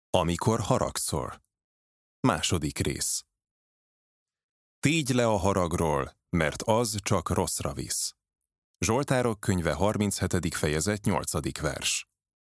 Amikor haragszol. Második rész. Tégy le a haragról, mert az csak rosszra visz. Zsoltárok könyve 37. fejezet 8. vers.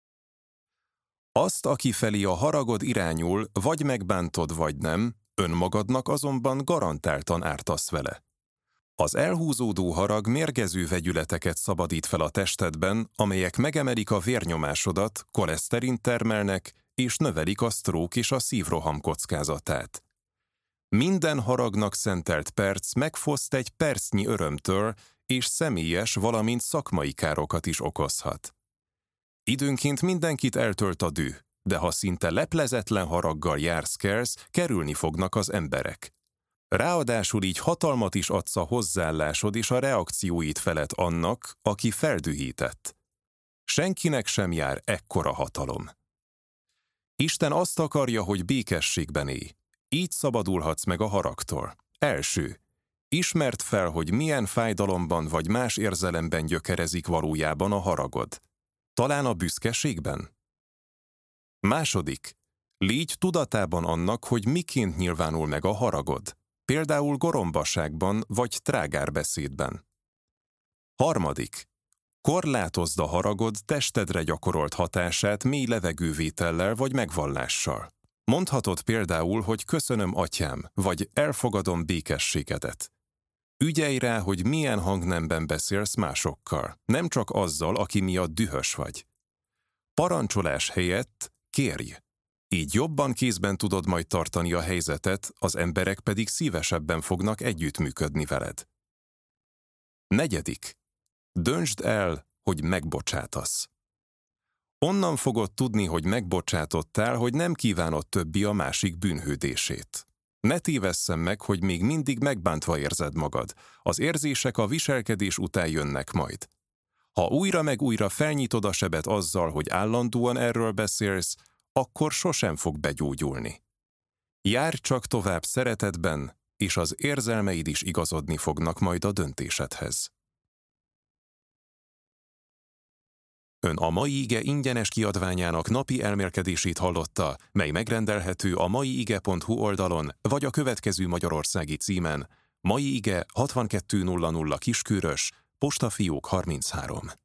Azt, aki felé a haragod irányul, vagy megbántod, vagy nem, önmagadnak azonban garantáltan ártasz vele. Az elhúzódó harag mérgező vegyületeket szabadít fel a testedben, amelyek megemelik a vérnyomásodat, koleszterint termelnek, és növelik a sztrók és a szívroham kockázatát. Minden haragnak szentelt perc megfoszt egy percnyi örömtől, és személyes, valamint szakmai károkat is okozhat. Időnként mindenkit eltölt a düh, de ha szinte leplezetlen haraggal jársz-kelsz, kerülni fognak az emberek. Ráadásul így hatalmat is adsz a hozzáállásod és a reakcióid felett annak, aki feldühített. Senkinek sem jár ekkora hatalom. Isten azt akarja, hogy békességben élj. Így szabadulhatsz meg a haragtól. Első. Ismerd fel, hogy milyen fájdalomban vagy más érzelemben gyökerezik valójában a haragod. Talán a büszkeségben? Második. Légy tudatában annak, hogy miként nyilvánul meg a haragod. Például gorombaságban vagy trágárbeszédben. Harmadik. Korlátozd a haragod testedre gyakorolt hatását mély levegővétellel vagy megvallással. Mondhatod például, hogy köszönöm, atyám, vagy elfogadom békességedet. Ügyelj rá, hogy milyen hangnemben beszélsz másokkal, nem csak azzal, aki miatt dühös vagy. Parancsolás helyett kérj. Így jobban kézben tudod majd tartani a helyzetet, az emberek pedig szívesebben fognak együttműködni veled. Negyedik. Döntsd el, hogy megbocsátasz. Onnan fogod tudni, hogy megbocsátottál, hogy nem kívánod többi a másik bűnhődését. Ne tévesszem meg, hogy még mindig megbántva érzed magad. Az érzések a viselkedés után jönnek majd. Ha újra meg újra felnyitod a sebet azzal, hogy állandóan erről beszélsz, akkor sosem fog begyógyulni. Járj csak tovább szeretetben, és az érzelmeid is igazodni fognak majd a döntésedhez. Ön a Mai Ige ingyenes kiadványának napi elmélkedését hallotta, mely megrendelhető a maiige.hu oldalon, vagy a következő magyarországi címen: Mai Ige 6200 Kiskörös, postafiók 33.